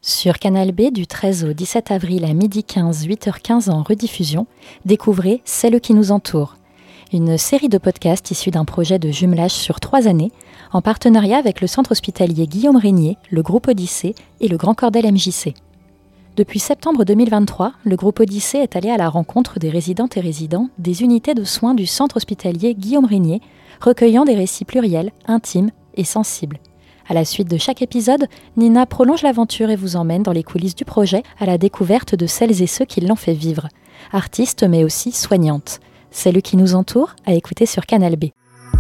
Sur Canal B du 13 au 17 avril à 12h15, 8h15 en rediffusion, découvrez C'est le qui nous entoure, une série de podcasts issus d'un projet de jumelage sur 3 années, en partenariat avec le centre hospitalier Guillaume Régnier, le groupe Odyssée et le Grand Cordel MJC. Depuis septembre 2023, le groupe Odyssée est allé à la rencontre des résidentes et résidents des unités de soins du centre hospitalier Guillaume Régnier, recueillant des récits pluriels, intimes et sensibles. À la suite de chaque épisode, Nina prolonge l'aventure et vous emmène dans les coulisses du projet à la découverte de celles et ceux qui l'ont fait vivre. Artistes mais aussi soignantes. C'est le qui nous entoure, à écouter sur Canal B.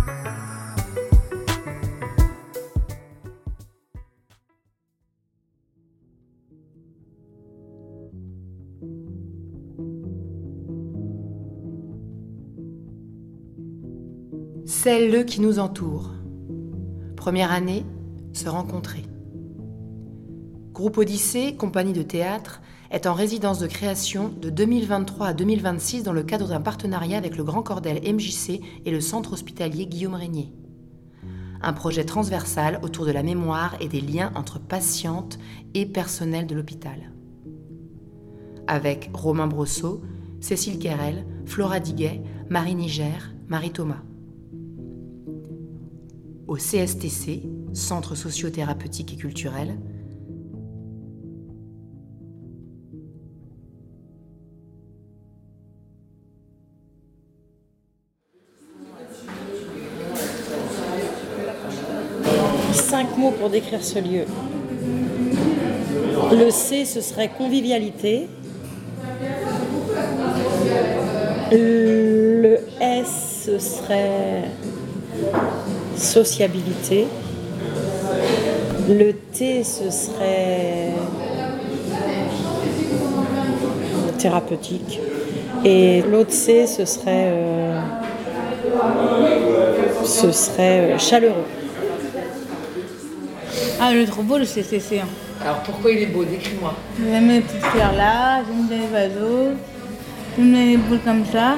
Celles qui nous entourent. Première année, se rencontrer. Groupe Odyssée, compagnie de théâtre, est en résidence de création de 2023 à 2026 dans le cadre d'un partenariat avec le Grand Cordel MJC et le centre hospitalier Guillaume Régnier. Un projet transversal autour de la mémoire et des liens entre patientes et personnel de l'hôpital. Avec Romain Brosseau, Cécile Querel, Flora Diguet, Marie Niger, Marie Thomas. Au CSTC, Centre socio-thérapeutique et culturel, Cinq mots pour décrire ce lieu. Le C, ce serait convivialité. Le S, ce serait sociabilité. Le T, ce serait thérapeutique. Et l'autre C, ce serait chaleureux. Ah, le trop beau, le CCC. Alors pourquoi il est beau? Décris-moi. J'aime les petites fleurs là, j'aime les oiseaux, j'aime les boules comme ça.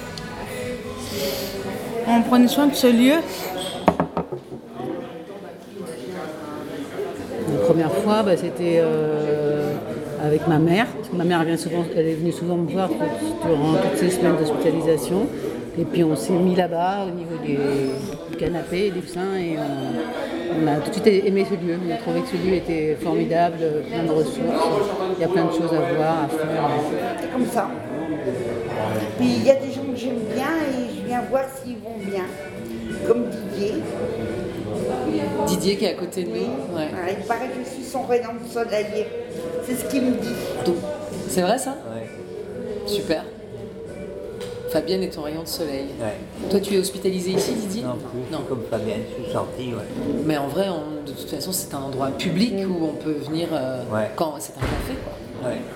On prenait soin de ce lieu. La première fois, c'était avec ma mère. Parce que ma mère elle est venue souvent me voir durant toutes ces semaines d'hospitalisation. Et puis on s'est mis là-bas au niveau du canapé, des coussins, et on a tout de suite aimé ce lieu. On a trouvé que ce lieu était formidable, plein de ressources. Il y a plein de choses à voir, à faire. C'est comme ça. Puis il y a des gens que j'aime bien et je viens voir s'ils vont bien. Comme Didier. Didier qui est à côté de nous. Ouais. Ouais, il paraît que je suis son rayon de soleil. C'est ce qu'il me dit. Donc, c'est vrai ça? Ouais. Super. Fabienne est ton rayon de soleil. Ouais. Toi, tu es hospitalisé ici, Didier? Non plus, non. Comme Fabienne, je suis sorti, ouais. Mais en vrai, de toute façon, c'est un endroit public où on peut venir quand c'est un café, quoi. Ouais.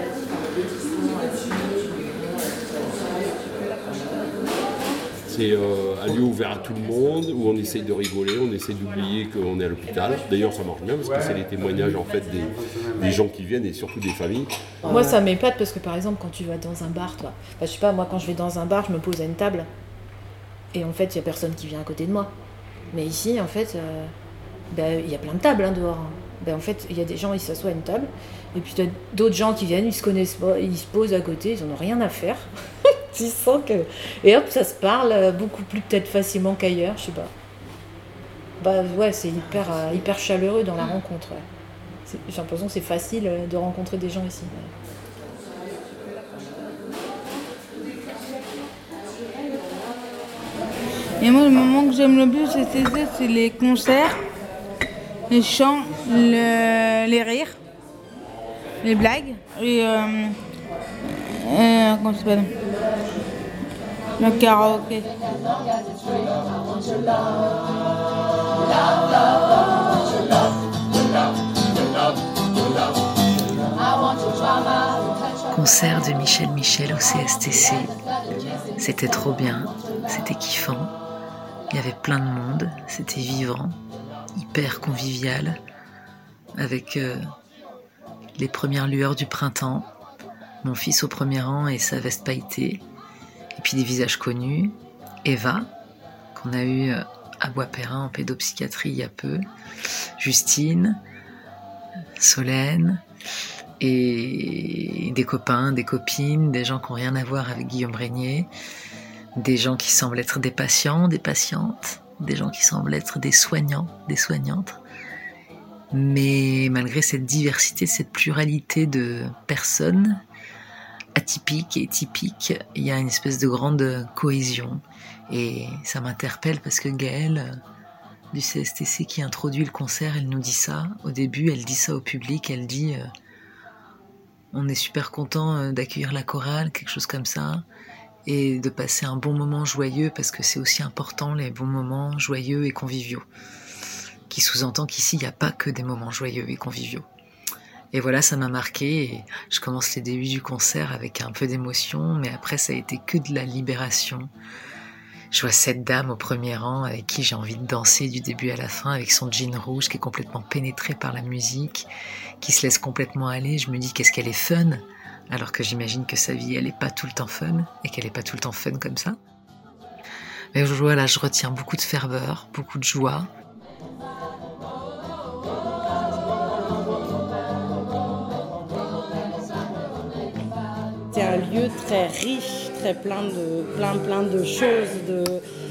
C'est un lieu ouvert à tout le monde, où on essaye de rigoler, on essaye d'oublier qu'on est à l'hôpital. D'ailleurs, ça marche bien parce que c'est les témoignages en fait des gens qui viennent et surtout des familles. Moi, ça m'épate parce que par exemple, quand tu vas dans un bar, toi, je sais pas, moi quand je vais dans un bar, je me pose à une table et en fait, il y a personne qui vient à côté de moi. Mais ici, en fait, il y a plein de tables dehors. En fait, il y a des gens, ils s'assoient à une table et puis tu as d'autres gens qui viennent, ils se connaissent pas, ils se posent à côté, ils en ont rien à faire. Tu sens que... Et hop, ça se parle beaucoup plus peut-être facilement qu'ailleurs, je sais pas. C'est hyper chaleureux dans la rencontre. Ouais. J'ai l'impression que c'est facile de rencontrer des gens ici. Et moi, le moment que j'aime le plus, c'est les concerts, les chants, les rires, les blagues et comment ça s'appelle? Le karaoké. Concert de Michel au CSTC. C'était trop bien, c'était kiffant. Il y avait plein de monde, c'était vivant, hyper convivial, avec les premières lueurs du printemps, mon fils au premier rang et sa veste pailletée, et puis des visages connus, Eva, qu'on a eu à Bois-Perrin en pédopsychiatrie il y a peu, Justine, Solène, et des copains, des copines, des gens qui n'ont rien à voir avec Guillaume Régnier, des gens qui semblent être des patients, des patientes, des gens qui semblent être des soignants, des soignantes. Mais malgré cette diversité, cette pluralité de personnes, atypiques et typiques, il y a une espèce de grande cohésion. Et ça m'interpelle parce que Gaëlle, du CSTC, qui introduit le concert, elle nous dit ça. Au début, elle dit ça au public, elle dit on est super content d'accueillir la chorale, quelque chose comme ça, et de passer un bon moment joyeux, parce que c'est aussi important, les bons moments joyeux et conviviaux. Qui sous-entend qu'ici, il n'y a pas que des moments joyeux et conviviaux. Et voilà, ça m'a marqué, et je commence les débuts du concert avec un peu d'émotion, mais après, ça a été que de la libération. Je vois cette dame au premier rang avec qui j'ai envie de danser du début à la fin, avec son jean rouge qui est complètement pénétré par la musique, qui se laisse complètement aller. Je me dis qu'est-ce qu'elle est fun, alors que j'imagine que sa vie, elle n'est pas tout le temps fun, et qu'elle n'est pas tout le temps fun comme ça. Mais voilà, je retiens beaucoup de ferveur, beaucoup de joie. C'est un lieu très riche, très plein de choses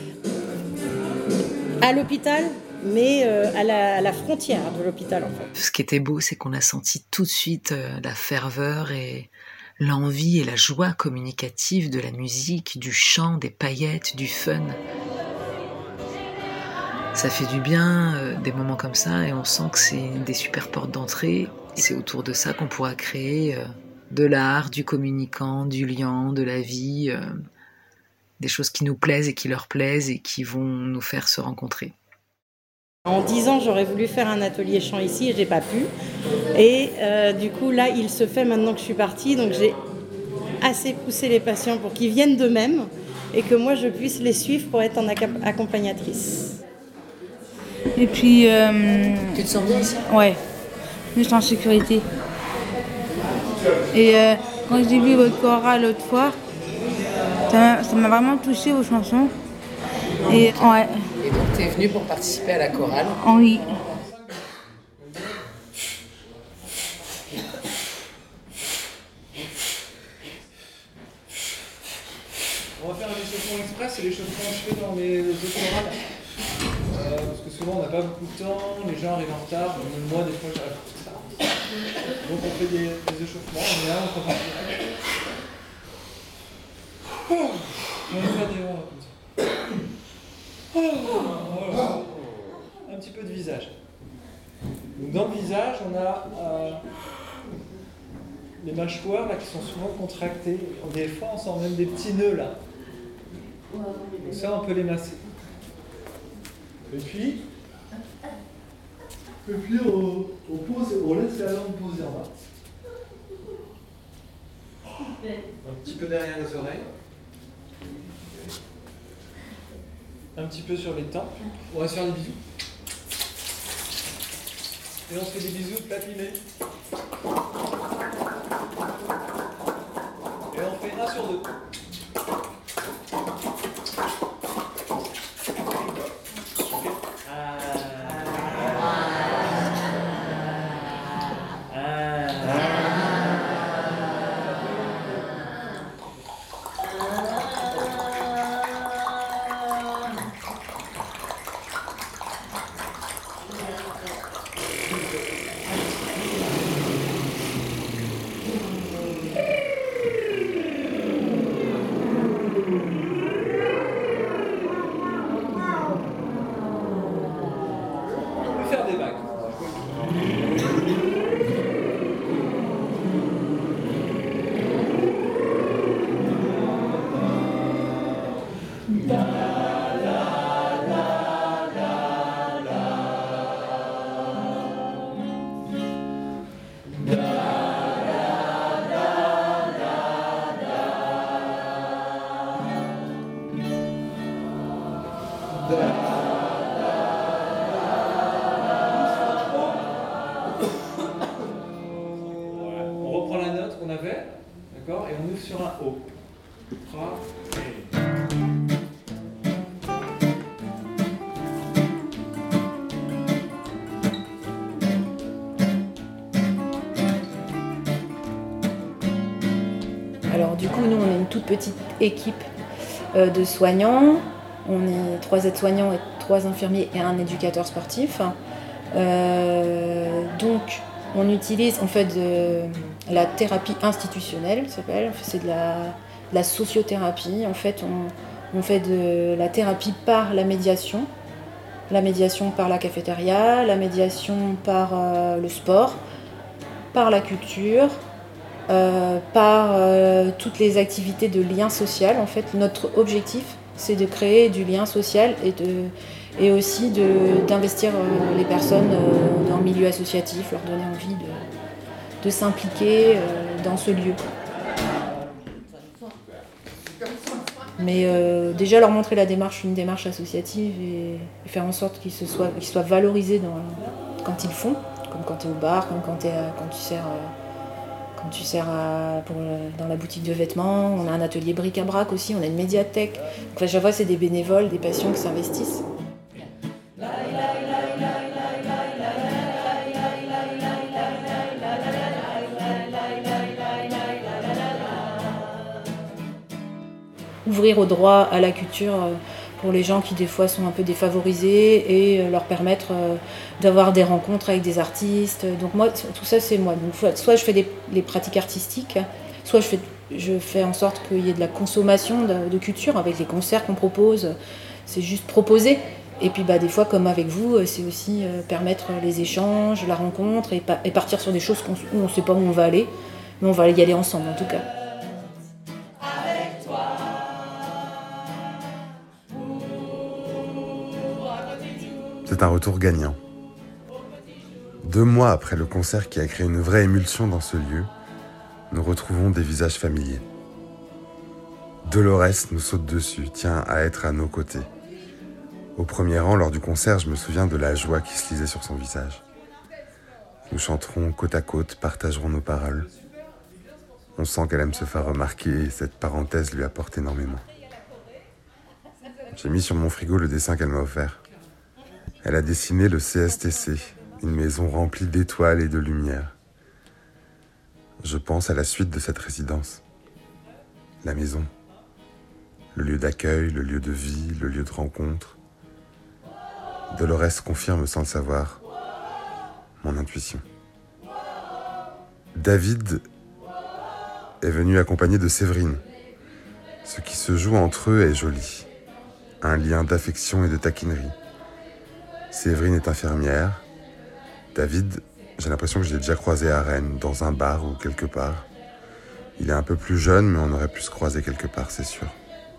à l'hôpital, mais à la frontière de l'hôpital en fait. Ce qui était beau, c'est qu'on a senti tout de suite la ferveur et l'envie et la joie communicative de la musique, du chant, des paillettes, du fun. Ça fait du bien, des moments comme ça, et on sent que c'est des super portes d'entrée. C'est autour de ça qu'on pourra créer de l'art, du communicant, du liant, de la vie, des choses qui nous plaisent et qui leur plaisent et qui vont nous faire se rencontrer. En 10 ans, j'aurais voulu faire un atelier chant ici et j'ai pas pu. Et du coup, là, il se fait maintenant que je suis partie. Donc j'ai assez poussé les patients pour qu'ils viennent d'eux-mêmes et que moi, je puisse les suivre pour être en accompagnatrice. Et puis... Tu te sens bien ici ? Ouais, je suis en sécurité. Et quand j'ai vu votre chorale l'autre fois, ça m'a vraiment touché vos chansons. Et ouais. Et donc tu es venue pour participer à la chorale ? Oui. On va faire un échauffement express, c'est l'échauffement que je fais dans les autres chorales. Parce que souvent on n'a pas beaucoup de temps, les gens arrivent en retard, même moi des fois j'arrive en retard. Donc on fait des échauffements, on est là, on commence. On va faire des ronds comme ça. Voilà. Un petit peu de visage. Donc dans le visage, on a les mâchoires là, qui sont souvent contractées. Des fois on sent même des petits nœuds là. Donc ça on peut les masser. Et puis on pose, on laisse la langue poser en bas. Un petit peu derrière les oreilles. Un petit peu sur les tempes. On va se faire des bisous. Et on se fait des bisous papillés. Et on fait 1 sur 2. On reprend la note qu'on avait, d'accord, et on ouvre sur un O. Alors du coup, nous, on est une toute petite équipe de soignants. On est 3 aides-soignants et 3 infirmiers et un éducateur sportif. Donc, on utilise, on fait de la thérapie institutionnelle, ça s'appelle. C'est de la sociothérapie. En fait, on fait de la thérapie par la médiation par la cafétéria, la médiation par le sport, par la culture, par toutes les activités de lien social. En fait, notre objectif, c'est de créer du lien social et aussi d'investir les personnes dans le milieu associatif, leur donner envie de s'impliquer dans ce lieu. Mais déjà leur montrer une démarche associative et faire en sorte qu'ils soient valorisés quand ils font, comme quand tu es au bar, comme quand tu sers dans la boutique de vêtements. On a un atelier bric-à-brac aussi, on a une médiathèque. Donc, à chaque fois, c'est des bénévoles, des patients qui s'investissent. Ouvrir au droit à la culture pour les gens qui des fois sont un peu défavorisés et leur permettre d'avoir des rencontres avec des artistes. Donc moi, tout ça c'est moi. Donc, soit je fais les pratiques artistiques, soit je fais en sorte qu'il y ait de la consommation de culture avec les concerts qu'on propose. C'est juste proposer. Et puis des fois, comme avec vous, c'est aussi permettre les échanges, la rencontre et partir sur des choses où on ne sait pas où on va aller, mais on va y aller ensemble en tout cas. C'est un retour gagnant. 2 mois après le concert qui a créé une vraie émulsion dans ce lieu, nous retrouvons des visages familiers. Dolores nous saute dessus, tient à être à nos côtés. Au premier rang, lors du concert, je me souviens de la joie qui se lisait sur son visage. Nous chanterons côte à côte, partagerons nos paroles. On sent qu'elle aime se faire remarquer et cette parenthèse lui apporte énormément. J'ai mis sur mon frigo le dessin qu'elle m'a offert. Elle a dessiné le CSTC, une maison remplie d'étoiles et de lumière. Je pense à la suite de cette résidence. La maison, le lieu d'accueil, le lieu de vie, le lieu de rencontre. Dolores confirme sans le savoir mon intuition. David est venu accompagné de Séverine. Ce qui se joue entre eux est joli. Un lien d'affection et de taquinerie. Séverine est infirmière. David, j'ai l'impression que je l'ai déjà croisé à Rennes, dans un bar ou quelque part. Il est un peu plus jeune, mais on aurait pu se croiser quelque part, c'est sûr.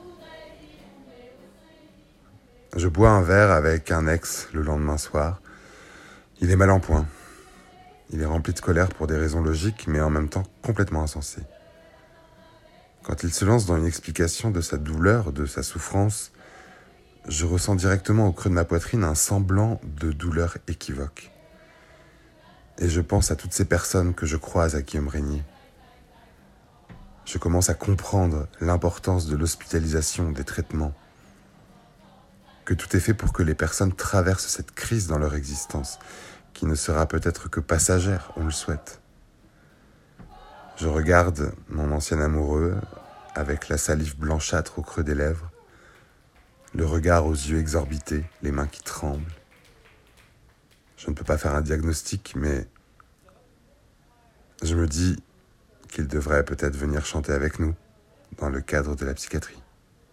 Je bois un verre avec un ex le lendemain soir. Il est mal en point. Il est rempli de colère pour des raisons logiques, mais en même temps complètement insensées. Quand il se lance dans une explication de sa douleur, de sa souffrance, je ressens directement au creux de ma poitrine un semblant de douleur équivoque. Et je pense à toutes ces personnes que je croise à Guillaume Régnier. Je commence à comprendre l'importance de l'hospitalisation, des traitements. Que tout est fait pour que les personnes traversent cette crise dans leur existence, qui ne sera peut-être que passagère, on le souhaite. Je regarde mon ancien amoureux avec la salive blanchâtre au creux des lèvres, le regard aux yeux exorbités, les mains qui tremblent. Je ne peux pas faire un diagnostic, mais je me dis qu'il devrait peut-être venir chanter avec nous dans le cadre de la psychiatrie.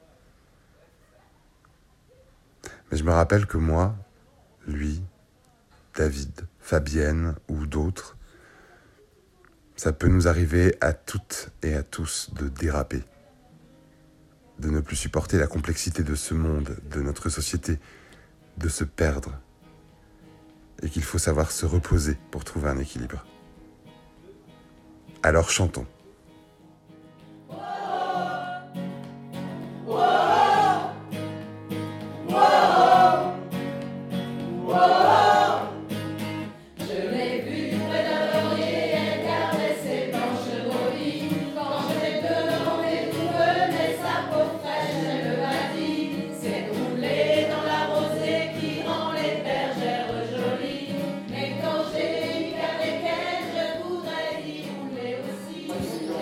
Mais je me rappelle que moi, lui, David, Fabienne ou d'autres, ça peut nous arriver à toutes et à tous de déraper, de ne plus supporter la complexité de ce monde, de notre société, de se perdre, et qu'il faut savoir se reposer pour trouver un équilibre. Alors chantons.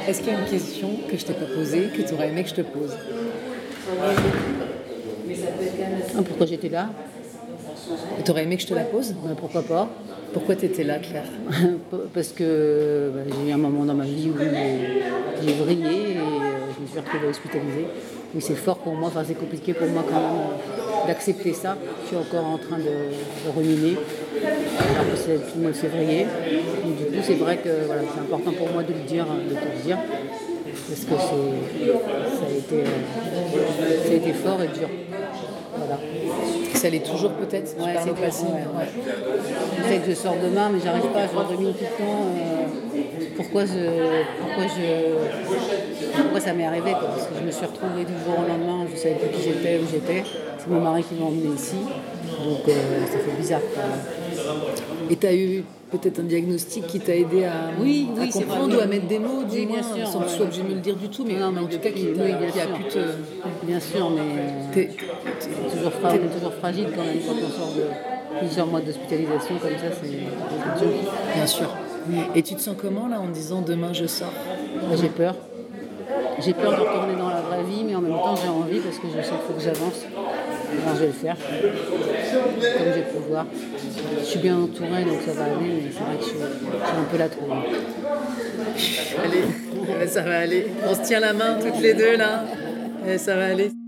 Est-ce qu'il y a une question que je t'ai pas posée, que tu aurais aimé que je te pose? Pourquoi j'étais là? Tu aurais aimé que je te la pose? Pourquoi pas? Pourquoi tu étais là, Claire? Parce que j'ai eu un moment dans ma vie où j'ai vrillé et je me suis retrouvée hospitalisée. Et c'est fort pour moi, c'est compliqué pour moi quand même d'accepter ça. Je suis encore en train de ruminer, alors que tout le monde s'est vrillé. Donc, du coup, c'est vrai que c'est important pour moi de te le dire, parce que ça a été fort et dur. Voilà. Ça l'est toujours peut-être. Ouais, c'est passé. Je sais que je sors demain, mais j'arrive pas, je rumine tout le temps. Pourquoi ça m'est arrivé, quoi, parce que je me suis retrouvée du jour au lendemain, je ne savais plus qui j'étais, où j'étais. C'est mon mari qui m'a emmenée ici, donc ça fait bizarre. Et tu as eu peut-être un diagnostic qui t'a aidé à comprendre ou à mettre des mots, du moins, bien sûr, sans que tu sois obligé de me le dire du tout, mais en tout cas qui a pu te... Bien sûr, mais t'es toujours fragile quand même, quand on sort de plusieurs mois d'hospitalisation comme ça, c'est dur. Bien sûr. Et tu te sens comment là en disant demain je sors? J'ai peur. J'ai peur de retourner dans la vraie vie, mais en même temps j'ai envie parce que je sais qu'il faut que j'avance. Alors je vais le faire, comme je vais pouvoir. Je suis bien entourée, donc ça va aller, mais c'est vrai que je suis un peu la trouille. Allez, ça va aller. On se tient la main toutes les deux là, et ça va aller.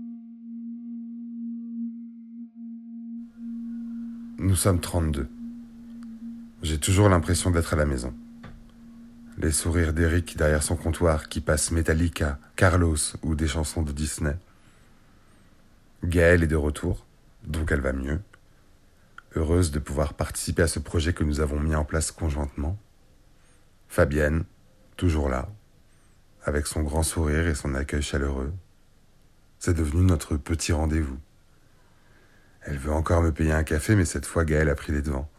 Nous sommes 32. J'ai toujours l'impression d'être à la maison. Les sourires d'Eric derrière son comptoir qui passe Metallica, Carlos ou des chansons de Disney. Gaëlle est de retour, donc elle va mieux. Heureuse de pouvoir participer à ce projet que nous avons mis en place conjointement. Fabienne, toujours là, avec son grand sourire et son accueil chaleureux. C'est devenu notre petit rendez-vous. Elle veut encore me payer un café, mais cette fois Gaëlle a pris les devants.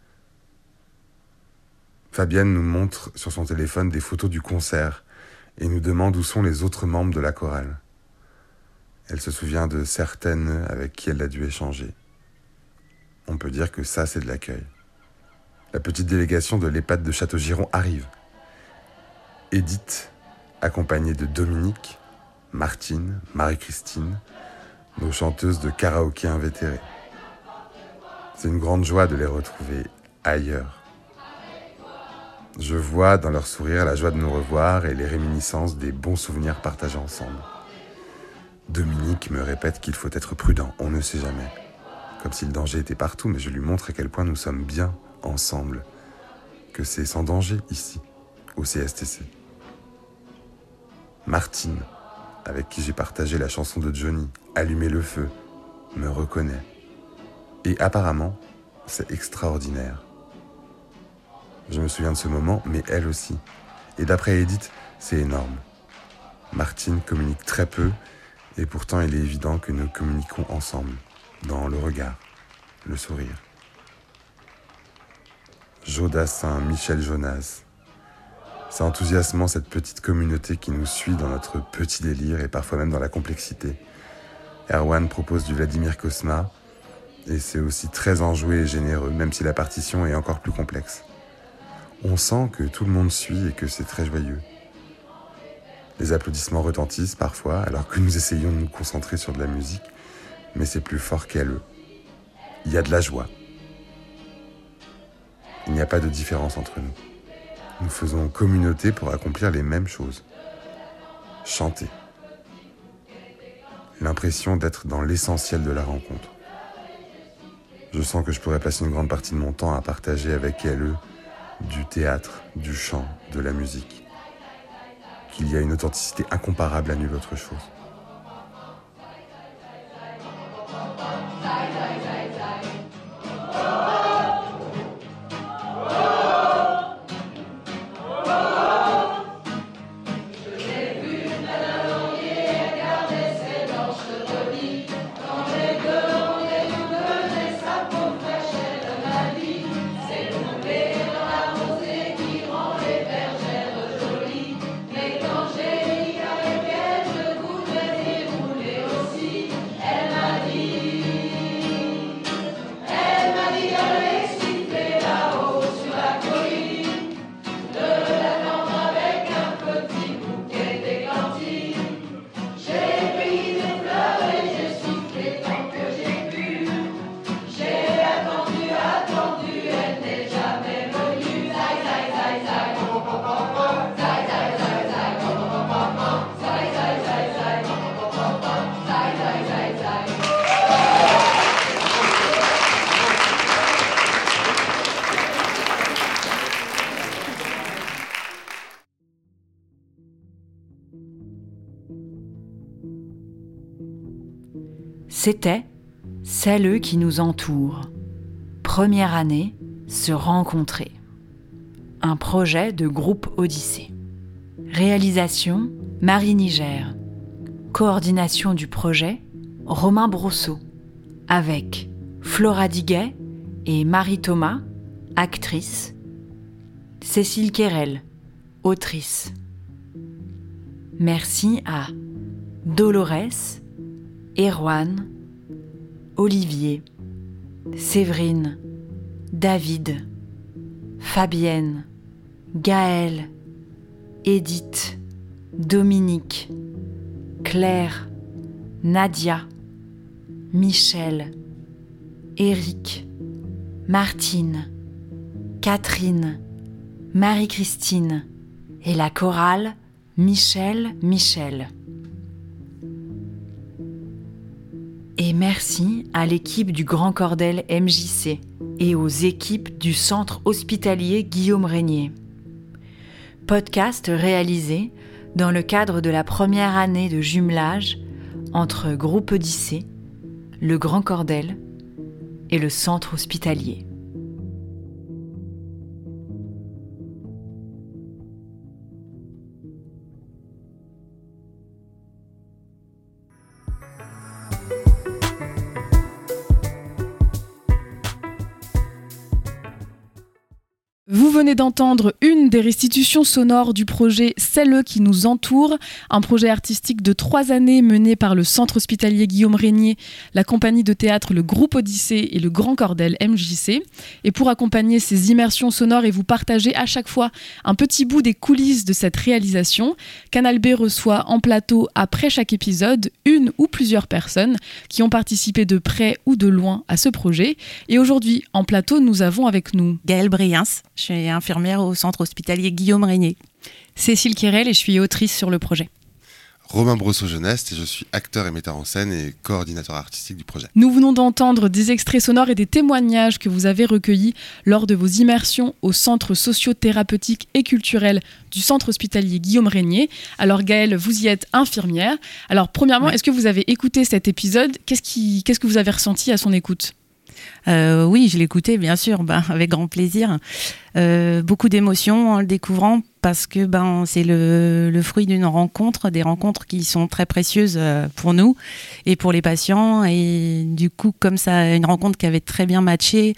Fabienne nous montre sur son téléphone des photos du concert et nous demande où sont les autres membres de la chorale. Elle se souvient de certaines avec qui elle a dû échanger. On peut dire que ça, c'est de l'accueil. La petite délégation de l'EHPAD de Châteaugiron arrive. Edith, accompagnée de Dominique, Martine, Marie-Christine, nos chanteuses de karaoké invétérées. C'est une grande joie de les retrouver ailleurs. Je vois dans leur sourire la joie de nous revoir et les réminiscences des bons souvenirs partagés ensemble. Dominique me répète qu'il faut être prudent, on ne sait jamais. Comme si le danger était partout, mais je lui montre à quel point nous sommes bien ensemble, que c'est sans danger ici, au CSTC. Martine, avec qui j'ai partagé la chanson de Johnny, Allumer le feu, me reconnaît. Et apparemment, c'est extraordinaire. Je me souviens de ce moment, mais elle aussi. Et d'après Edith, c'est énorme. Martine communique très peu, et pourtant il est évident que nous communiquons ensemble, dans le regard, le sourire. Jodassin, Michel Jonas. C'est enthousiasmant cette petite communauté qui nous suit dans notre petit délire et parfois même dans la complexité. Erwan propose du Vladimir Cosma, et c'est aussi très enjoué et généreux, même si la partition est encore plus complexe. On sent que tout le monde suit et que c'est très joyeux. Les applaudissements retentissent parfois, alors que nous essayons de nous concentrer sur de la musique, mais c'est plus fort qu'elle. Il y a de la joie. Il n'y a pas de différence entre nous. Nous faisons communauté pour accomplir les mêmes choses. Chanter. L'impression d'être dans l'essentiel de la rencontre. Je sens que je pourrais passer une grande partie de mon temps à partager avec elle du théâtre, du chant, de la musique. Qu'il y a une authenticité incomparable à nulle autre chose. C'était Celles qui nous entourent. Première année, se rencontrer. Un projet de groupe Odyssée. Réalisation, Marie Niger. Coordination du projet, Romain Brosseau. Avec Flora Diguet et Marie Thomas, actrice. Cécile Quérel, autrice. Merci à Dolores, Erwan, Olivier, Séverine, David, Fabienne, Gaëlle, Edith, Dominique, Claire, Nadia, Michel, Éric, Martine, Catherine, Marie-Christine et la chorale Michel. Et merci à l'équipe du Grand Cordel MJC et aux équipes du Centre Hospitalier Guillaume Régnier. Podcast réalisé dans le cadre de la première année de jumelage entre Groupe Odyssée, le Grand Cordel et le Centre Hospitalier. Vous venez d'entendre une des restitutions sonores du projet Celles qui nous entourent, un projet artistique de 3 années mené par le Centre Hospitalier Guillaume Régnier, la compagnie de théâtre Le Groupe Odyssée et le Grand Cordel MJC. Et pour accompagner ces immersions sonores et vous partager à chaque fois un petit bout des coulisses de cette réalisation, Canal B reçoit en plateau après chaque épisode une ou plusieurs personnes qui ont participé de près ou de loin à ce projet. Et aujourd'hui, en plateau, nous avons avec nous Gaëlle Briens. Je suis infirmière au centre hospitalier Guillaume Régnier. Cécile Quérel et je suis autrice sur le projet. Romain Brosseau Jeunesse et je suis acteur et metteur en scène et coordinateur artistique du projet. Nous venons d'entendre des extraits sonores et des témoignages que vous avez recueillis lors de vos immersions au centre socio-thérapeutique et culturel du centre hospitalier Guillaume Régnier. Alors Gaëlle, vous y êtes infirmière. Alors premièrement, Est-ce que vous avez écouté cet épisode ? Qu'est-ce que vous avez ressenti à son écoute ? Oui, je l'écoutais bien sûr, avec grand plaisir. Beaucoup d'émotions en le découvrant parce que c'est le fruit d'une rencontre, des rencontres qui sont très précieuses pour nous et pour les patients. Et du coup, comme ça, une rencontre qui avait très bien matché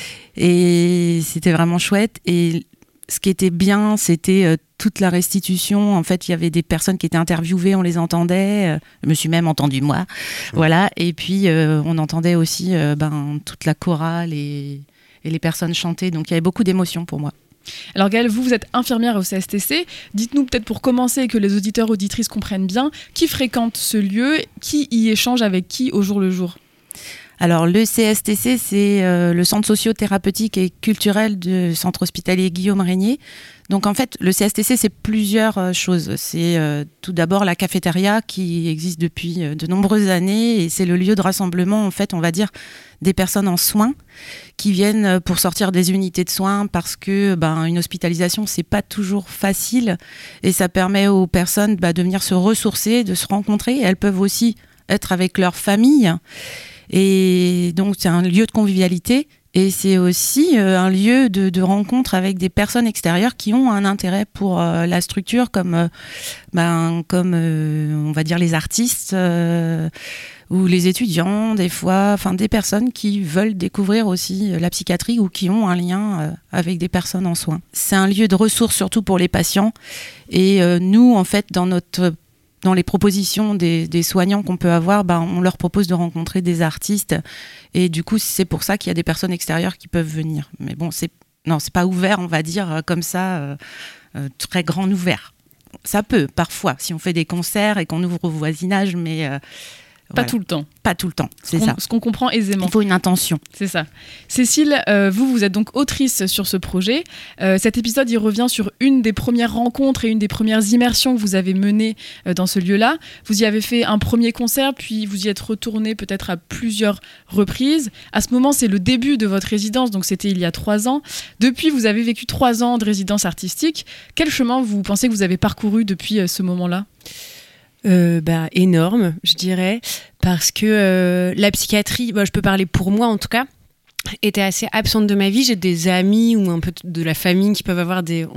et c'était vraiment chouette. Et ce qui était bien, c'était toute la restitution. En fait, il y avait des personnes qui étaient interviewées, on les entendait. Je me suis même entendue moi. Voilà. Et puis, on entendait aussi toute la chorale et les personnes chanter. Donc, il y avait beaucoup d'émotions pour moi. Alors Gaëlle, vous êtes infirmière au CSTC. Dites-nous peut-être pour commencer et que les auditeurs auditrices comprennent bien, qui fréquente ce lieu, qui y échange avec qui au jour le jour ? Alors, le CSTC, c'est le centre socio-thérapeutique et culturel du centre hospitalier Guillaume Régnier. Donc, en fait, le CSTC, c'est plusieurs choses. C'est tout d'abord la cafétéria qui existe depuis de nombreuses années et c'est le lieu de rassemblement, en fait, on va dire, des personnes en soins qui viennent pour sortir des unités de soins parce que une hospitalisation, c'est pas toujours facile et ça permet aux personnes de venir se ressourcer, de se rencontrer. Elles peuvent aussi être avec leur famille. Et donc, c'est un lieu de convivialité et c'est aussi un lieu de rencontre avec des personnes extérieures qui ont un intérêt pour la structure comme on va dire les artistes ou les étudiants, des fois, des personnes qui veulent découvrir aussi la psychiatrie ou qui ont un lien avec des personnes en soins. C'est un lieu de ressources surtout pour les patients et nous, en fait, dans les propositions des soignants qu'on peut avoir, on leur propose de rencontrer des artistes et du coup c'est pour ça qu'il y a des personnes extérieures qui peuvent venir. Mais bon, c'est pas ouvert, on va dire comme ça, très grand ouvert. Ça peut parfois si on fait des concerts et qu'on ouvre au voisinage, mais Pas tout le temps. Pas tout le temps, c'est ça. Ce qu'on comprend aisément. Il faut une intention. C'est ça. Cécile, vous êtes donc autrice sur ce projet. Cet épisode, il revient sur une des premières rencontres et une des premières immersions que vous avez menées dans ce lieu-là. Vous y avez fait un premier concert, puis vous y êtes retourné peut-être à plusieurs reprises. À ce moment, c'est le début de votre résidence, donc c'était il y a 3 ans. Depuis, vous avez vécu 3 ans de résidence artistique. Quel chemin vous pensez que vous avez parcouru depuis ce moment-là ? Énorme, je dirais, parce que la psychiatrie, je peux parler pour moi en tout cas, était assez absente de ma vie. J'ai des amis ou un peu de la famille qui peuvent avoir des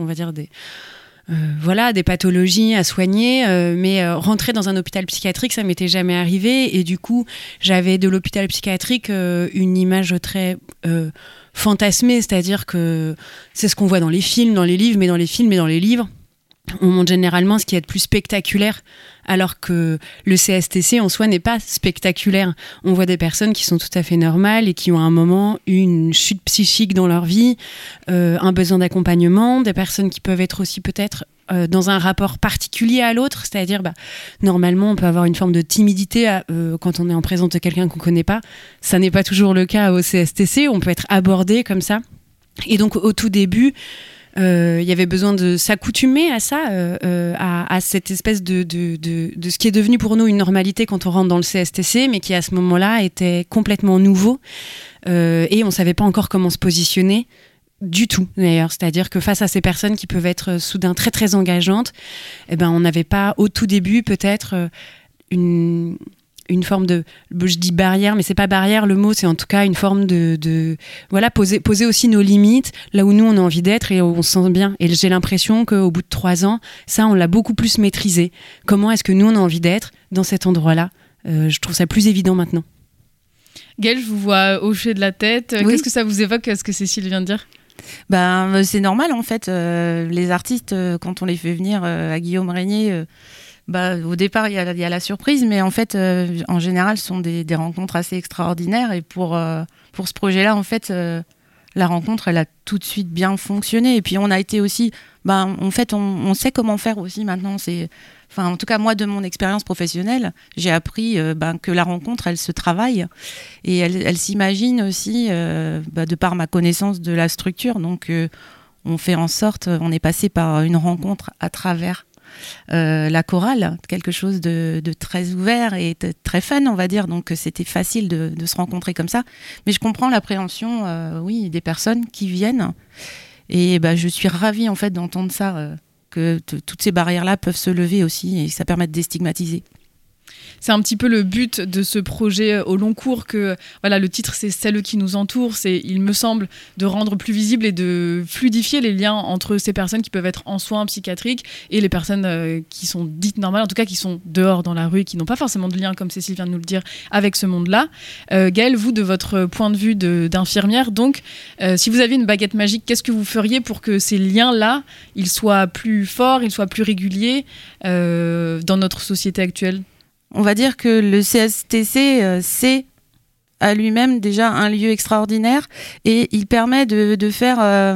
pathologies à soigner, mais rentrer dans un hôpital psychiatrique, ça m'était jamais arrivé. Et du coup, j'avais de l'hôpital psychiatrique une image très fantasmée, c'est-à-dire que c'est ce qu'on voit dans les films, dans les livres, mais dans les films et dans les livres, on montre généralement ce qui est de plus spectaculaire, alors que le CSTC en soi n'est pas spectaculaire. On voit des personnes qui sont tout à fait normales et qui ont à un moment eu une chute psychique dans leur vie, un besoin d'accompagnement, des personnes qui peuvent être aussi peut-être dans un rapport particulier à l'autre, c'est-à-dire normalement on peut avoir une forme de timidité quand on est en présence de quelqu'un qu'on ne connaît pas. Ça n'est pas toujours le cas au CSTC, on peut être abordé comme ça. Et donc au tout début, il y avait besoin de s'accoutumer à ça, à cette espèce de ce qui est devenu pour nous une normalité quand on rentre dans le CSTC, mais qui à ce moment-là était complètement nouveau, et on ne savait pas encore comment se positionner du tout d'ailleurs, c'est-à-dire que face à ces personnes qui peuvent être soudain très très engageantes, on n'avait pas au tout début peut-être une forme de, je dis barrière, mais c'est pas barrière le mot, c'est en tout cas une forme de poser aussi nos limites là où nous on a envie d'être et où on se sent bien. Et j'ai l'impression qu'au bout de 3 ans, ça on l'a beaucoup plus maîtrisé. Comment est-ce que nous on a envie d'être dans cet endroit-là? Je trouve ça plus évident maintenant. Gaëlle, je vous vois hocher de la tête. Oui. Qu'est-ce que ça vous évoque, ce que Cécile vient de dire? C'est normal en fait. Les artistes, quand on les fait venir à Guillaume Régnier, au départ il y a la surprise, mais en fait en général ce sont des rencontres assez extraordinaires. Et pour ce projet-là, en fait, la rencontre elle a tout de suite bien fonctionné. Et puis on a été aussi, en fait on sait comment faire aussi maintenant. En tout cas, moi, de mon expérience professionnelle, j'ai appris que la rencontre, elle se travaille et elle s'imagine aussi de par ma connaissance de la structure. Donc, on fait en sorte, on est passé par une rencontre à travers la chorale, quelque chose de très ouvert et de très fun, on va dire. Donc, c'était facile de se rencontrer comme ça. Mais je comprends l'appréhension, des personnes qui viennent. Et je suis ravie, en fait, d'entendre ça. Que toutes ces barrières-là peuvent se lever aussi et ça permet de déstigmatiser. C'est un petit peu le but de ce projet au long cours que le titre c'est Celles qui nous entourent, c'est il me semble de rendre plus visible et de fluidifier les liens entre ces personnes qui peuvent être en soins psychiatriques et les personnes qui sont dites normales, en tout cas qui sont dehors dans la rue, qui n'ont pas forcément de lien, comme Cécile vient de nous le dire, avec ce monde-là. Gaëlle, vous de votre point de vue d'infirmière, donc si vous aviez une baguette magique, qu'est-ce que vous feriez pour que ces liens-là, ils soient plus forts, ils soient plus réguliers dans notre société actuelle? On va dire que le CSTC, c'est à lui-même déjà un lieu extraordinaire et il permet de faire...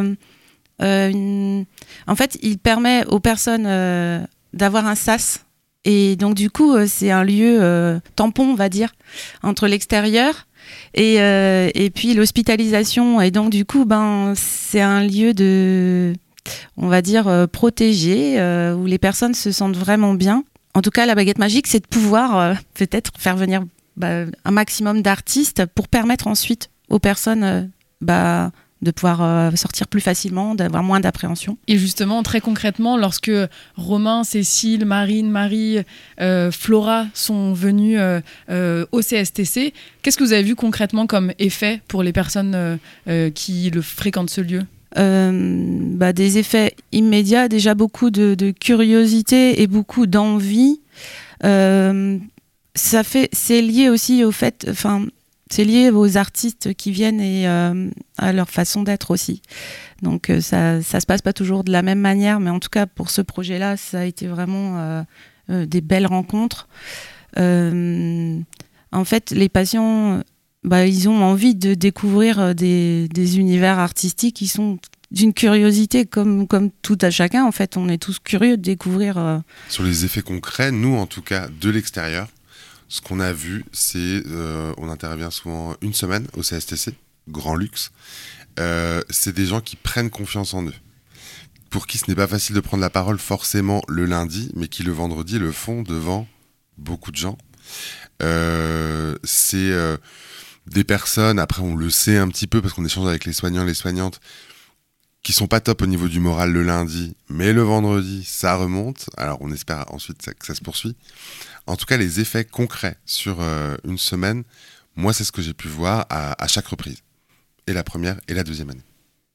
En fait, il permet aux personnes d'avoir un sas. Et donc, du coup, c'est un lieu tampon, on va dire, entre l'extérieur et puis l'hospitalisation. Et donc, du coup, c'est un lieu on va dire, protégé, où les personnes se sentent vraiment bien. En tout cas, la baguette magique, c'est de pouvoir peut-être faire venir un maximum d'artistes pour permettre ensuite aux personnes de pouvoir sortir plus facilement, d'avoir moins d'appréhension. Et justement, très concrètement, lorsque Romain, Cécile, Marine, Marie, Flora sont venus au CSTC, qu'est-ce que vous avez vu concrètement comme effet pour les personnes qui fréquentent ce lieu ? Des effets immédiats, déjà beaucoup de curiosité et beaucoup d'envie. C'est lié aussi au fait, c'est lié aux artistes qui viennent et à leur façon d'être aussi. Donc ça se passe pas toujours de la même manière, mais en tout cas pour ce projet-là, ça a été vraiment des belles rencontres. En fait, les patients... ils ont envie de découvrir des univers artistiques qui sont d'une curiosité comme tout à chacun. En fait, on est tous curieux de découvrir. Sur les effets concrets, nous, en tout cas, de l'extérieur, ce qu'on a vu, c'est on intervient souvent une semaine au CSTC, grand luxe. C'est des gens qui prennent confiance en eux, pour qui ce n'est pas facile de prendre la parole forcément le lundi, mais qui le vendredi le font devant beaucoup de gens. C'est... des personnes, après on le sait un petit peu parce qu'on échange avec les soignants, les soignantes, qui sont pas top au niveau du moral le lundi, mais le vendredi, ça remonte. Alors, on espère ensuite que ça se poursuit. En tout cas, les effets concrets sur une semaine, moi, c'est ce que j'ai pu voir à chaque reprise. Et la première et la deuxième année.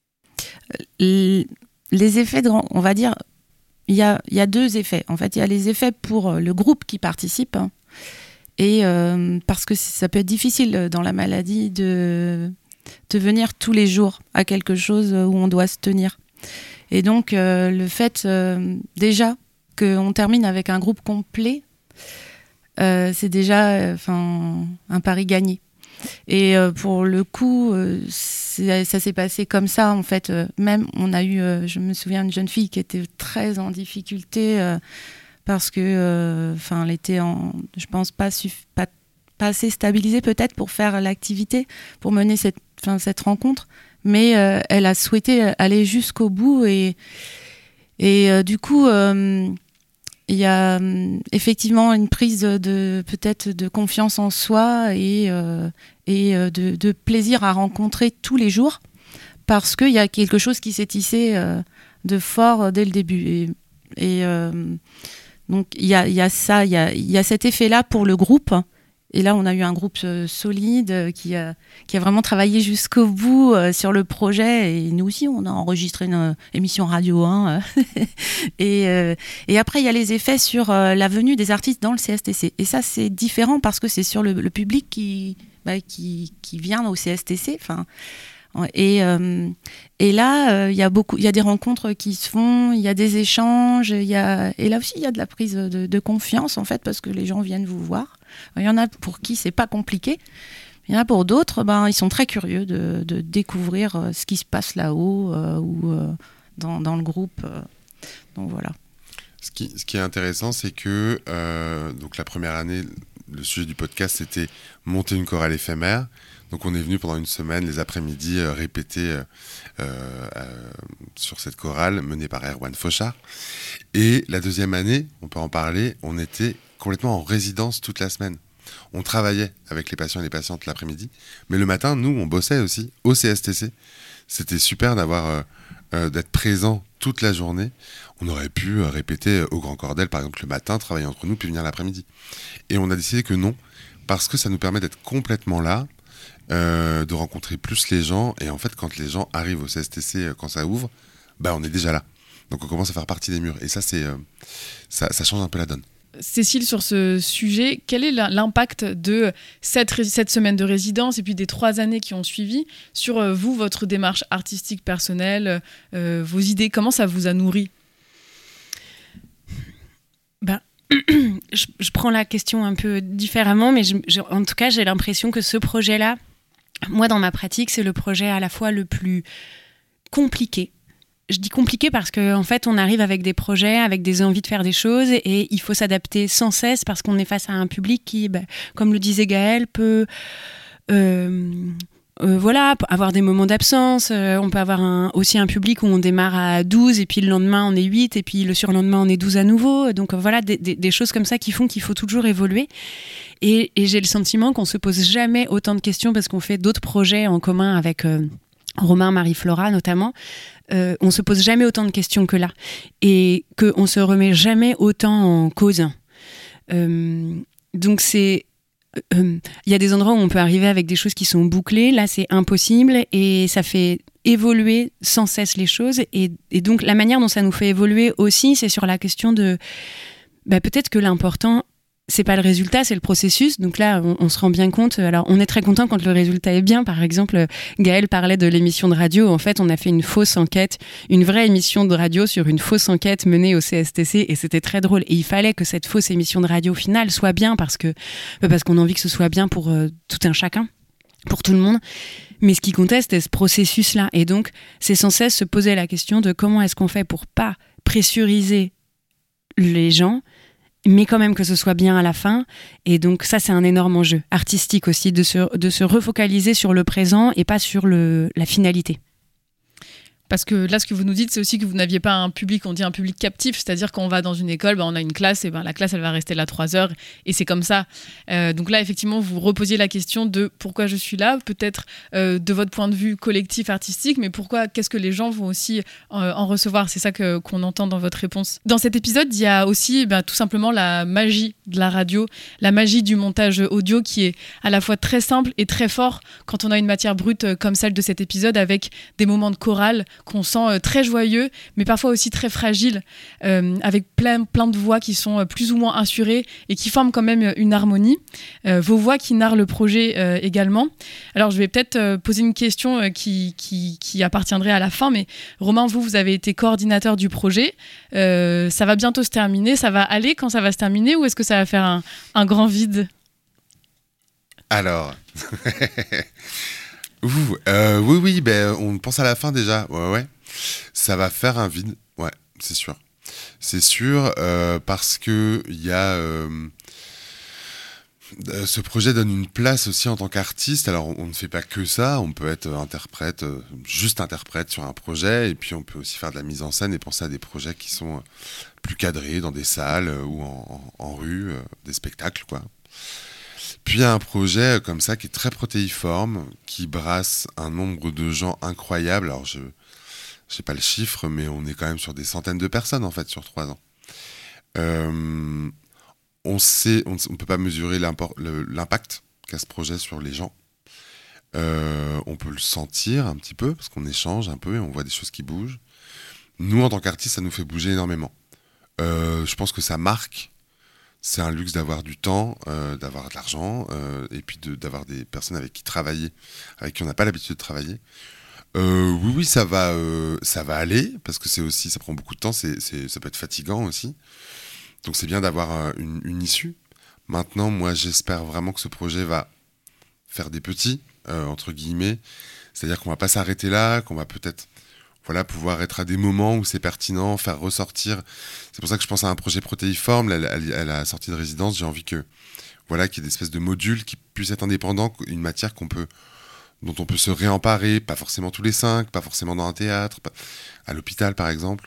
Les effets, on va dire, il y a deux effets. En fait, il y a les effets pour le groupe qui participe. Et parce que ça peut être difficile dans la maladie de venir tous les jours à quelque chose où on doit se tenir. Et donc, le fait déjà qu'on termine avec un groupe complet, c'est déjà un pari gagné. Et pour le coup, ça s'est passé comme ça, en fait. Même, on a eu, je me souviens, une jeune fille qui était très en difficulté parce que, elle était, je pense, pas assez stabilisée peut-être pour faire l'activité, pour mener cette rencontre. Mais elle a souhaité aller jusqu'au bout et du coup... il y a effectivement une prise peut-être de confiance en soi et de plaisir à rencontrer tous les jours parce qu'il y a quelque chose qui s'est tissé de fort dès le début. Donc il y a ça, il y a cet effet-là pour le groupe. Et là, on a eu un groupe solide qui a vraiment travaillé jusqu'au bout sur le projet. Et nous aussi, on a enregistré une émission radio. Et après, il y a les effets sur la venue des artistes dans le CSTC. Et ça, c'est différent parce que c'est sur le public qui vient au CSTC. Et là, il y a des rencontres qui se font, il y a des échanges. Et là aussi, il y a de la prise de confiance, en fait, parce que les gens viennent vous voir. Il y en a pour qui c'est pas compliqué. Il y en a pour d'autres, ils sont très curieux de découvrir ce qui se passe là-haut ou dans le groupe. Donc voilà. Ce qui est intéressant, c'est que donc la première année, le sujet du podcast, c'était monter une chorale éphémère. Donc on est venu pendant une semaine, les après-midi, répéter sur cette chorale menée par Erwan Fauchard. Et la deuxième année, on peut en parler, on était complètement en résidence toute la semaine. On travaillait avec les patients et les patientes l'après-midi, mais le matin, nous, on bossait aussi au CSTC. C'était super d'être présent toute la journée. On aurait pu répéter au Grand Cordel, par exemple, le matin, travailler entre nous, puis venir l'après-midi. Et on a décidé que non, parce que ça nous permet d'être complètement là, de rencontrer plus les gens. Et en fait, quand les gens arrivent au CSTC, quand ça ouvre, on est déjà là. Donc on commence à faire partie des murs. Et ça, ça change un peu la donne. Cécile, sur ce sujet, quel est l'impact de cette semaine de résidence et puis des 3 années qui ont suivi sur vous, votre démarche artistique personnelle, vos idées? Comment ça vous a nourri? Je prends la question un peu différemment, mais en tout cas, j'ai l'impression que ce projet-là, moi, dans ma pratique, c'est le projet à la fois le plus compliqué. Je dis compliqué parce qu'en fait, on arrive avec des projets, avec des envies de faire des choses et il faut s'adapter sans cesse parce qu'on est face à un public qui, comme le disait Gaëlle, peut avoir des moments d'absence. On peut avoir aussi un public où on démarre à 12 et puis le lendemain, on est 8 et puis le surlendemain, on est 12 à nouveau. Donc voilà, des choses comme ça qui font qu'il faut toujours évoluer. Et j'ai le sentiment qu'on se pose jamais autant de questions parce qu'on fait d'autres projets en commun avec... Romain, Marie-Flora notamment, on se pose jamais autant de questions que là et qu'on se remet jamais autant en cause. Donc il y a des endroits où on peut arriver avec des choses qui sont bouclées, là c'est impossible et ça fait évoluer sans cesse les choses et donc la manière dont ça nous fait évoluer aussi, c'est sur la question de peut-être que l'important c'est pas le résultat, c'est le processus. Donc là, on se rend bien compte. Alors, on est très content quand le résultat est bien. Par exemple, Gaëlle parlait de l'émission de radio. En fait, on a fait une fausse enquête, une vraie émission de radio sur une fausse enquête menée au CSTC et c'était très drôle. Et il fallait que cette fausse émission de radio finale soit bien parce qu'on a envie que ce soit bien pour tout un chacun, pour tout le monde. Mais ce qui comptait, c'était ce processus-là. Et donc, c'est sans cesse se poser la question de comment est-ce qu'on fait pour pas pressuriser les gens, mais quand même que ce soit bien à la fin. Et donc ça, c'est un énorme enjeu artistique aussi, de se refocaliser sur le présent et pas sur la finalité. Parce que là, ce que vous nous dites, c'est aussi que vous n'aviez pas un public, on dit un public captif, c'est-à-dire quand on va dans une école, on a une classe, et la classe, elle va rester là 3 heures, et c'est comme ça. Donc là, effectivement, vous reposiez la question de pourquoi je suis là, peut-être de votre point de vue collectif, artistique, mais qu'est-ce que les gens vont aussi en recevoir. C'est ça qu'on entend dans votre réponse. Dans cet épisode, il y a aussi tout simplement la magie de la radio, la magie du montage audio qui est à la fois très simple et très fort quand on a une matière brute comme celle de cet épisode, avec des moments de chorale qu'on sent très joyeux, mais parfois aussi très fragiles, avec plein de voix qui sont plus ou moins assurées et qui forment quand même une harmonie. Vos voix qui narrent le projet également. Alors, je vais peut-être poser une question qui appartiendrait à la fin, mais Romain, vous avez été coordinateur du projet. Ça va bientôt se terminer. Ça va aller quand ça va se terminer, ou est-ce que ça va faire un grand vide ? Alors... oui, on pense à la fin déjà. Ouais. Ça va faire un vide, ouais, c'est sûr. C'est sûr, parce que il y a... ce projet donne une place aussi en tant qu'artiste. Alors, on ne fait pas que ça. On peut être juste interprète sur un projet. Et puis, on peut aussi faire de la mise en scène et penser à des projets qui sont plus cadrés dans des salles ou en rue, des spectacles, quoi. Puis, il y a un projet comme ça qui est très protéiforme, qui brasse un nombre de gens incroyable. Alors, je sais pas le chiffre, mais on est quand même sur des centaines de personnes, en fait, sur 3 ans. On ne peut pas mesurer l'impact qu'a ce projet sur les gens. On peut le sentir un petit peu, parce qu'on échange un peu et on voit des choses qui bougent. Nous, en tant qu'artistes, ça nous fait bouger énormément. Je pense que ça marque. C'est un luxe d'avoir du temps, d'avoir de l'argent, et puis d'avoir des personnes avec qui travailler, avec qui on n'a pas l'habitude de travailler. Oui, ça va aller, parce que ça prend beaucoup de temps, ça peut être fatigant aussi. Donc c'est bien d'avoir une issue. Maintenant, moi, j'espère vraiment que ce projet va faire des petits, entre guillemets. C'est-à-dire qu'on va pas s'arrêter là, qu'on va peut-être pouvoir être à des moments où c'est pertinent, faire ressortir. C'est pour ça que je pense à un projet protéiforme. À la sortie de résidence, j'ai envie qu'il y ait des espèces de modules qui puissent être indépendants, une matière dont on peut se réemparer, pas forcément tous les 5, pas forcément dans un théâtre, à l'hôpital par exemple.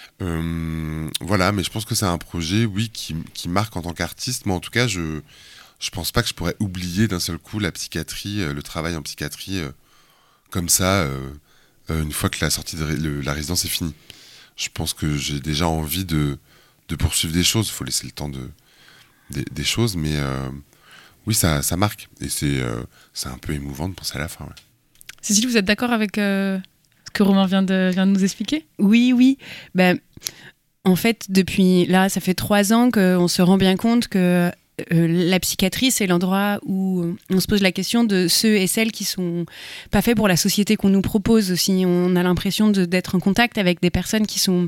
Mais je pense que c'est un projet, oui, qui marque en tant qu'artiste. Moi, en tout cas, je pense pas que je pourrais oublier d'un seul coup la psychiatrie, le travail en psychiatrie, comme ça, une fois que la sortie de la résidence est finie. Je pense que j'ai déjà envie de poursuivre des choses. Il faut laisser le temps des choses, mais oui, ça marque. Et c'est un peu émouvant de penser à la fin. Ouais. Cécile, vous êtes d'accord avec ce que Romain vient de nous expliquer ? Oui. En fait, depuis là, ça fait 3 ans qu'on se rend bien compte que la psychiatrie, c'est l'endroit où on se pose la question de ceux et celles qui sont pas faits pour la société qu'on nous propose aussi. On a l'impression d'être en contact avec des personnes qui sont,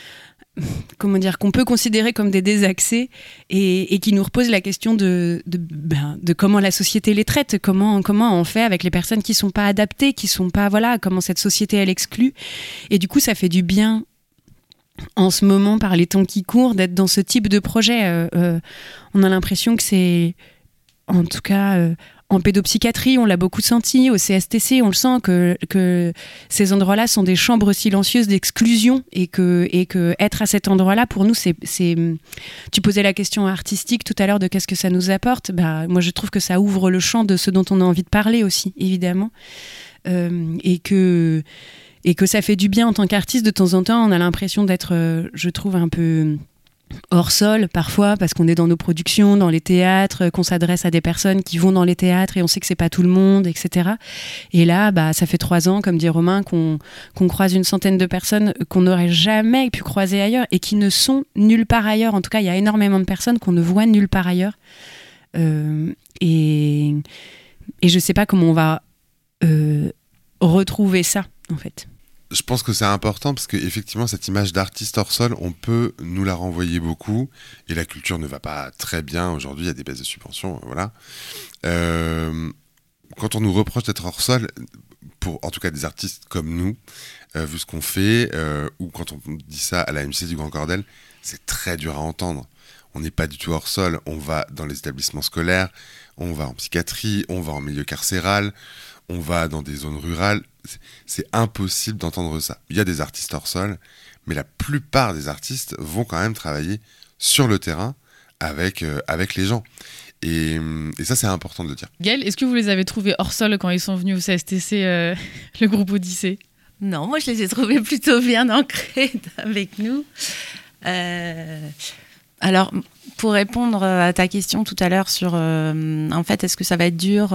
qu'on peut considérer comme des désaxés et qui nous reposent la question de comment la société les traite, comment on fait avec les personnes qui sont pas adaptées, qui sont pas, comment cette société elle exclut. Et du coup, ça fait du bien en ce moment, par les temps qui courent, d'être dans ce type de projet. On a l'impression que c'est, en tout cas, en pédopsychiatrie, on l'a beaucoup senti, au CSTC, on le sent que ces endroits-là sont des chambres silencieuses d'exclusion et que être à cet endroit-là, pour nous, c'est... Tu posais la question artistique tout à l'heure de qu'est-ce que ça nous apporte. Moi, je trouve que ça ouvre le champ de ce dont on a envie de parler aussi, évidemment. Et que ça fait du bien en tant qu'artiste. De temps en temps, on a l'impression d'être, je trouve, un peu hors sol parfois, parce qu'on est dans nos productions, dans les théâtres, qu'on s'adresse à des personnes qui vont dans les théâtres et on sait que c'est pas tout le monde, etc. Et là, ça fait 3 ans, comme dit Romain, qu'on croise une centaine de personnes qu'on n'aurait jamais pu croiser ailleurs et qui ne sont nulle part ailleurs. En tout cas, il y a énormément de personnes qu'on ne voit nulle part ailleurs. Et je sais pas comment on va retrouver ça, en fait. Je pense que c'est important parce qu'effectivement, cette image d'artiste hors sol, on peut nous la renvoyer beaucoup. Et la culture ne va pas très bien aujourd'hui, il y a des baisses de subventions, voilà. quand on nous reproche d'être hors sol, pour en tout cas des artistes comme nous, vu ce qu'on fait, ou quand on dit ça à la MC du Grand Cordel, c'est très dur à entendre. On n'est pas du tout hors sol, on va dans les établissements scolaires, on va en psychiatrie, on va en milieu carcéral, on va dans des zones rurales. C'est impossible d'entendre ça. Il y a des artistes hors sol, mais la plupart des artistes vont quand même travailler sur le terrain avec les gens. Et ça, c'est important de le dire. Gaëlle, est-ce que vous les avez trouvés hors sol quand ils sont venus au CSTC, le groupe Odyssée ? Non, moi je les ai trouvés plutôt bien ancrés avec nous. Alors, pour répondre à ta question tout à l'heure sur, en fait, est-ce que ça va être dur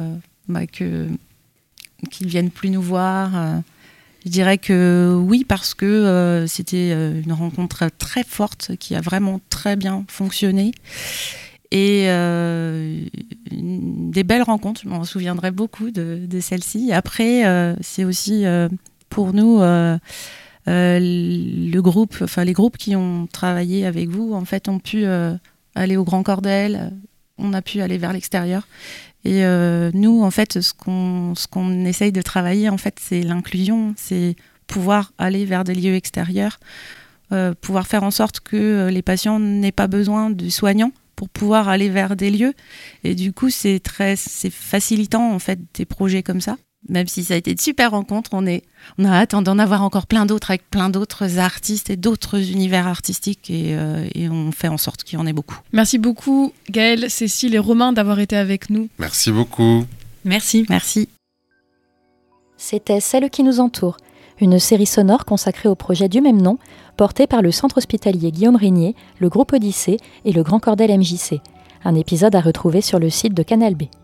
qu'ils viennent plus nous voir je dirais que oui, parce que c'était une rencontre très forte qui a vraiment très bien fonctionné. Et des belles rencontres, je m'en souviendrai beaucoup de celle-ci. Après, c'est aussi pour nous les groupes qui ont travaillé avec vous, en fait, ont pu aller au Grand Cordel, on a pu aller vers l'extérieur. Et nous, en fait, ce qu'on essaye de travailler, en fait, c'est l'inclusion, c'est pouvoir aller vers des lieux extérieurs, pouvoir faire en sorte que les patients n'aient pas besoin de soignants pour pouvoir aller vers des lieux. Et du coup, c'est facilitant, en fait, des projets comme ça. Même si ça a été de super rencontres, on a hâte d'en avoir encore plein d'autres avec plein d'autres artistes et d'autres univers artistiques et on fait en sorte qu'il y en ait beaucoup. Merci beaucoup Gaëlle, Cécile et Romain d'avoir été avec nous. Merci beaucoup. Merci. C'était Celle qui nous entoure, une série sonore consacrée au projet du même nom, porté par le Centre hospitalier Guillaume Régnier, le groupe Odyssée et le Grand Cordel MJC. Un épisode à retrouver sur le site de Canal B.